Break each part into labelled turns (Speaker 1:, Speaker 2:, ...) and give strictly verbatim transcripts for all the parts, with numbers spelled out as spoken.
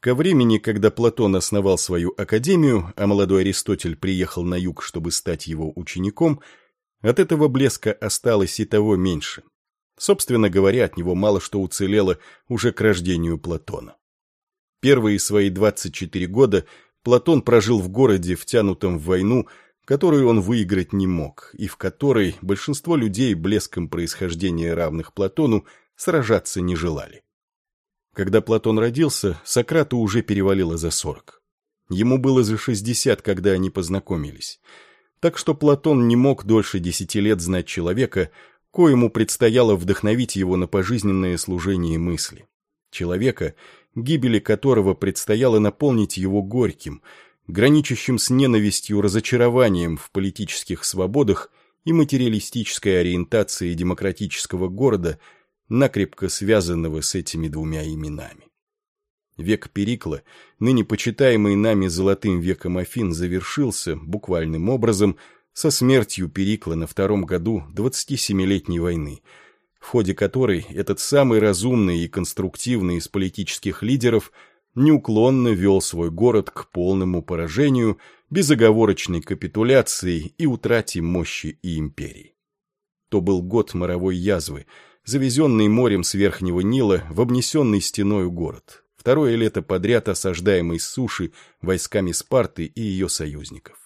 Speaker 1: Ко времени, когда Платон основал свою академию, а молодой Аристотель приехал на юг, чтобы стать его учеником, от этого блеска осталось и того меньше. Собственно говоря, от него мало что уцелело уже к рождению Платона. Первые свои двадцать четыре года Платон прожил в городе, втянутом в войну, которую он выиграть не мог, и в которой большинство людей, блеском происхождения равных Платону, сражаться не желали. Когда Платон родился, Сократу уже перевалило за сорок. Ему было за шестьдесят, когда они познакомились. Так что Платон не мог дольше десяти лет знать человека, коему предстояло вдохновить его на пожизненное служение мысли. Человека, гибели которого предстояло наполнить его горьким, граничащим с ненавистью разочарованием в политических свободах и материалистической ориентации демократического города, накрепко связанного с этими двумя именами. Век Перикла, ныне почитаемый нами золотым веком Афин, завершился, буквальным образом, со смертью Перикла на втором году двадцатисемилетней войны, в ходе которой этот самый разумный и конструктивный из политических лидеров неуклонно вел свой город к полному поражению, безоговорочной капитуляции и утрате мощи и империи. То был год моровой язвы, завезенный морем с Верхнего Нила в обнесенный стеною город, второе лето подряд осаждаемый с суши войсками Спарты и ее союзников.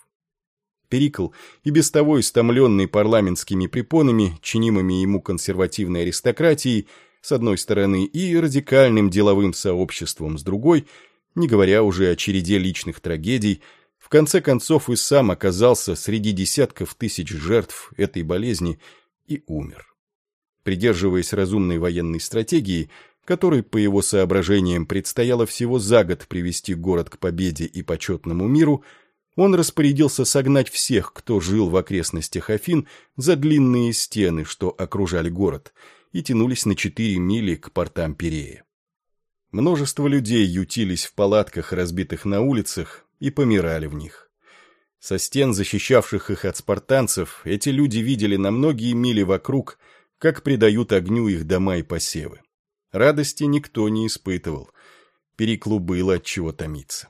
Speaker 1: Перикл, и без того истомленный парламентскими препонами, чинимыми ему консервативной аристократией, с одной стороны, и радикальным деловым сообществом с другой, не говоря уже о череде личных трагедий, в конце концов и сам оказался среди десятков тысяч жертв этой болезни и умер. Придерживаясь разумной военной стратегии, которой, по его соображениям, предстояло всего за год привести город к победе и почетному миру, он распорядился согнать всех, кто жил в окрестностях Афин, за длинные стены, что окружали город, и тянулись на четыре мили к портам Пирея. Множество людей ютились в палатках, разбитых на улицах, и помирали в них. Со стен, защищавших их от спартанцев, эти люди видели на многие мили вокруг, как предают огню их дома и посевы. Радости никто не испытывал. Периклу было от чего томиться.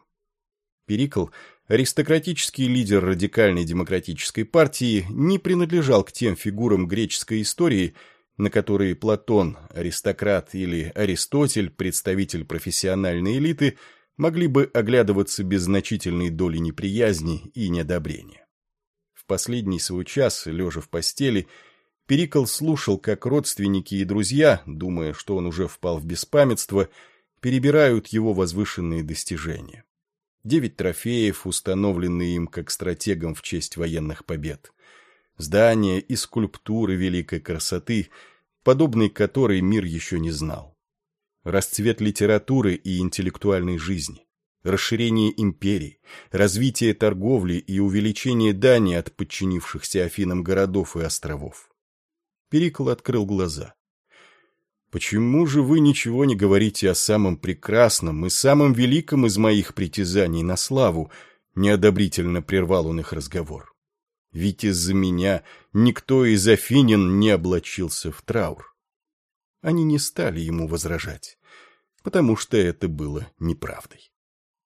Speaker 1: Перикл, аристократический лидер радикальной демократической партии, не принадлежал к тем фигурам греческой истории, на которые Платон, аристократ, или Аристотель, представитель профессиональной элиты, могли бы оглядываться без значительной доли неприязни и неодобрения. В последний свой час, лежа в постели, Перикл слушал, как родственники и друзья, думая, что он уже впал в беспамятство, перебирают его возвышенные достижения. Девять трофеев, установленные им как стратегом в честь военных побед. Здания и скульптуры великой красоты, подобной которой мир еще не знал. Расцвет литературы и интеллектуальной жизни. Расширение империи, развитие торговли и увеличение дани от подчинившихся Афинам городов и островов. Перикл открыл глаза. «Почему же вы ничего не говорите о самом прекрасном и самом великом из моих притязаний на славу?» Неодобрительно прервал он их разговор. «Ведь из-за меня никто из афинян не облачился в траур». Они не стали ему возражать, потому что это было неправдой.